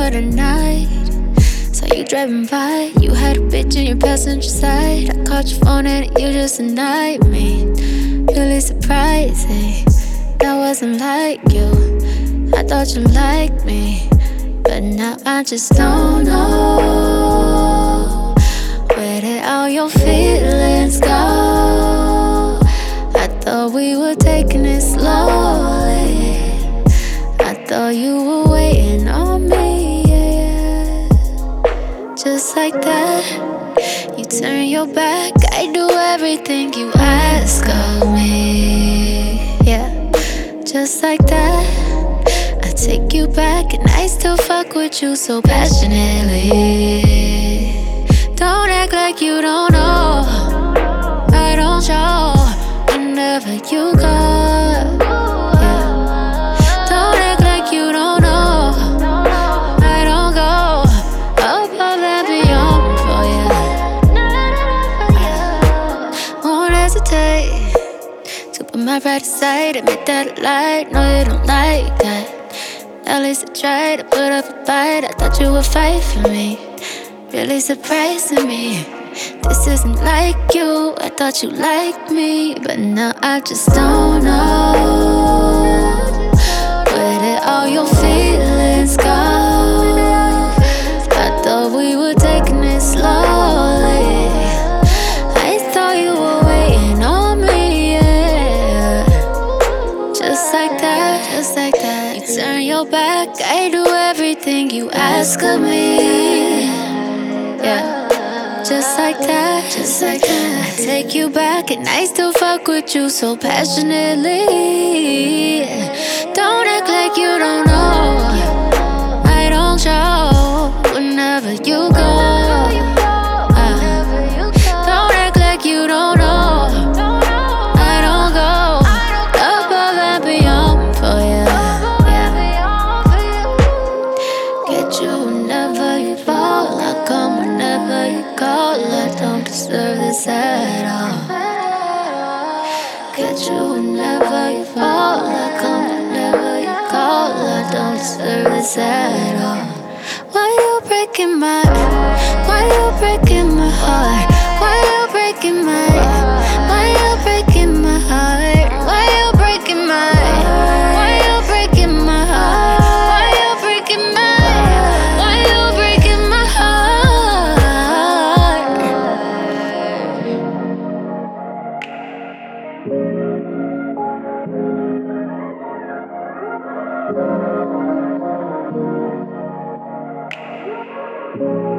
for the night. Saw you driving by, you had a bitch in your passenger side. I called your phone and you just denied me. Really surprising, that wasn't like you. I thought you liked me, but now I just don't know. Where did all your feelings go? I thought we were taking it slowly. I thought you were waiting on me, yeah. Just like that, you turn your back. I do everything you ask of me, yeah. Just like that, I take you back and I still fuck with you so passionately. Don't act like you don't know, I don't show whenever you go, yeah. Don't act like you don't know, I don't go above and beyond for you. Won't hesitate to put my pride aside, admit that I lied. No, you don't like that. At least I tried to put up a fight. I thought you would fight for me, really surprising me. This isn't like you, I thought you liked me, but now I just don't know. Where did all your feelings go? I thought we were taking it slowly. I thought you were waiting on me, yeah. Just like that, just like that. You turn your back, I do everything you ask of me, yeah. Just like that, just like that. I take you back and I still fuck with you so passionately. Don't act like you don't know, I don't show whenever you go. Don't act like you don't know, I don't go above and beyond for you, yeah. Get you whenever you fall, I come whenever you call. I don't deserve this at all. Get you whenever you fall, I come whenever you call. I don't deserve this at all. Why you breaking my, why you breaking my heart? Why you breaking my, why you breaking my heart? Why you breaking my, why you breaking my heart? Why you breaking my, why you breaking my heart?